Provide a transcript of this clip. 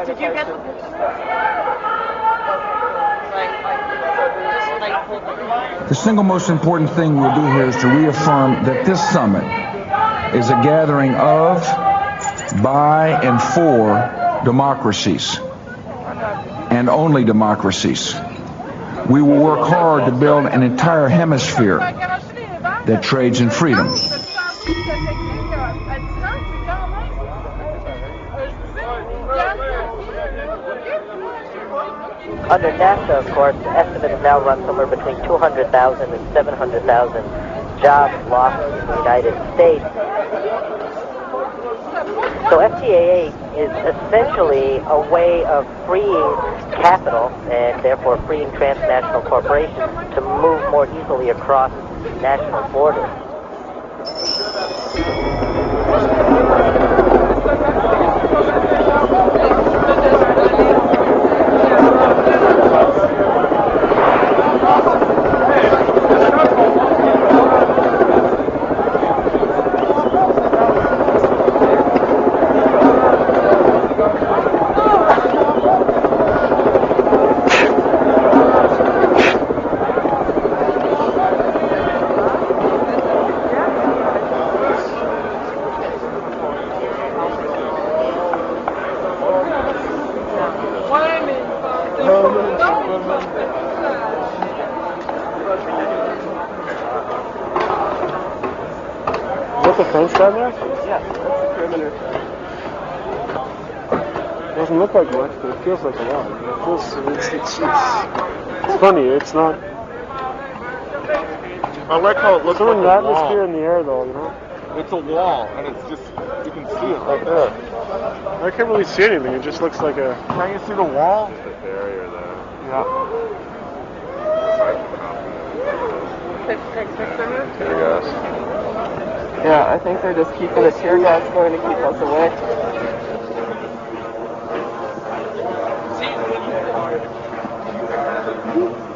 Did you get the picture? The single most important thing we'll do here is to reaffirm that this summit is a gathering of, by, and for democracies, and only democracies. We will work hard to build an entire hemisphere that trades in freedom. Under NAFTA, of course, estimates now run somewhere between 200,000 and 700,000 jobs lost in the United States. So FTAA is essentially a way of freeing capital and therefore freeing transnational corporations to move more easily across national borders. Is that the fence down there? Yeah, that's the perimeter. It doesn't look like much, but it feels like a lot. It's funny, it's not... I like how it looks There's like an a atmosphere wall. in the air though, you know? It's a wall, and it's just, you can see it right there. I can't really see anything, it just looks like a... Can you see the wall? Just a barrier there. Yeah. Tear gas. Yeah, I think they're just keeping the tear gas going to keep us away.